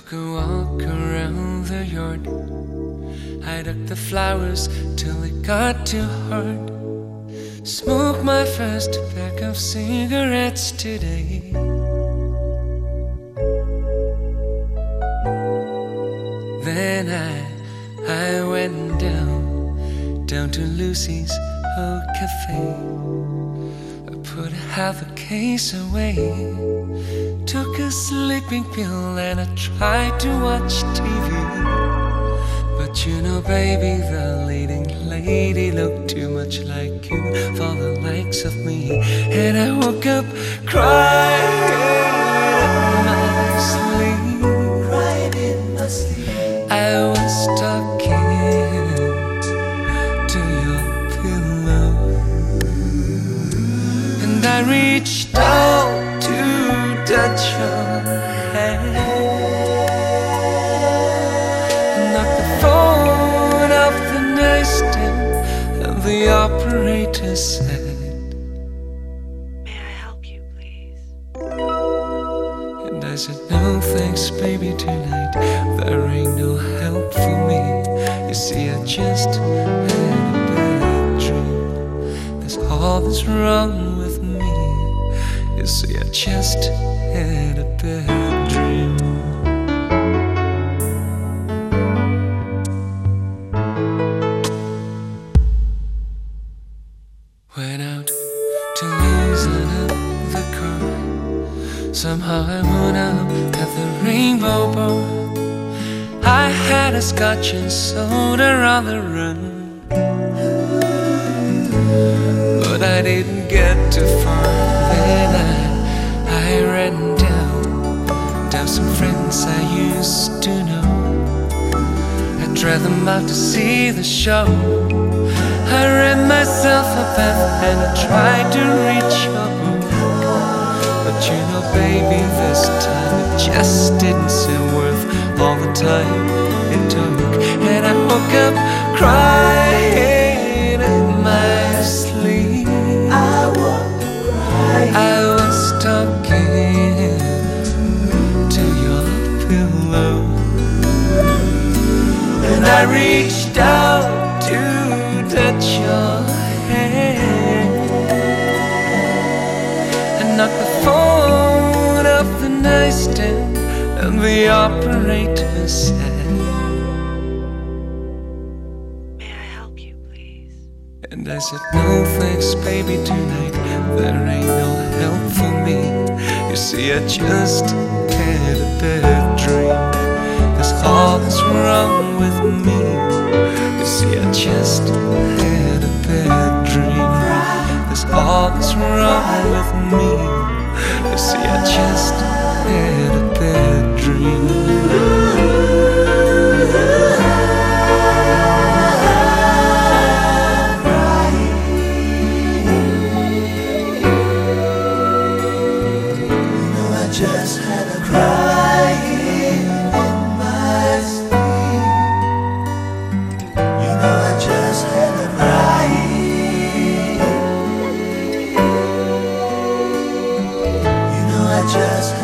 Took a walk around the yard. I dug the flowers till it got too hard. Smoked my first pack of cigarettes today. Then I went down to Lucy's old cafe. I put half a case away, took a sleeping pill and I tried to watch TV. But you know, baby, the leading lady looked too much like you for the likes of me. And I woke up crying in my sleep. Crying in my sleep. I was talking to your pillow, and I reached out to touch your hand, and knocked the phone off the nightstand, and the operator said, "May I help you, please?" and I said, "No thanks, baby, tonight there ain't no help for me. You see, I just had a bad dream. That's all that's wrong with me. You see, I just had a bad dream." Went out to lose another car. Somehow I wound up at the Rainbow Bar. I had a scotch and soda on the run, but I didn't get too far. Then I ran down some friends I used to know. I dragged them out to see the show. I ran myself a path and I tried to reach your book. But you know, baby, this time it just didn't seem worth all the time it took. And I woke up crying in my sleep. I was talking to your pillow, and I reached out to touch your hand, and knocked the phone off the nightstand, and the operator said, "May I help you, please?" and I said, "No thanks, baby, tonight there ain't no help for me. You see, I just had a bad dream. That's all that's wrong with me. You see, I just had a bad dream. That's all that's wrong with me. You see, I just had a bad dream." Just had a crying in my sleep. You know, I just had a crying. You know, I just had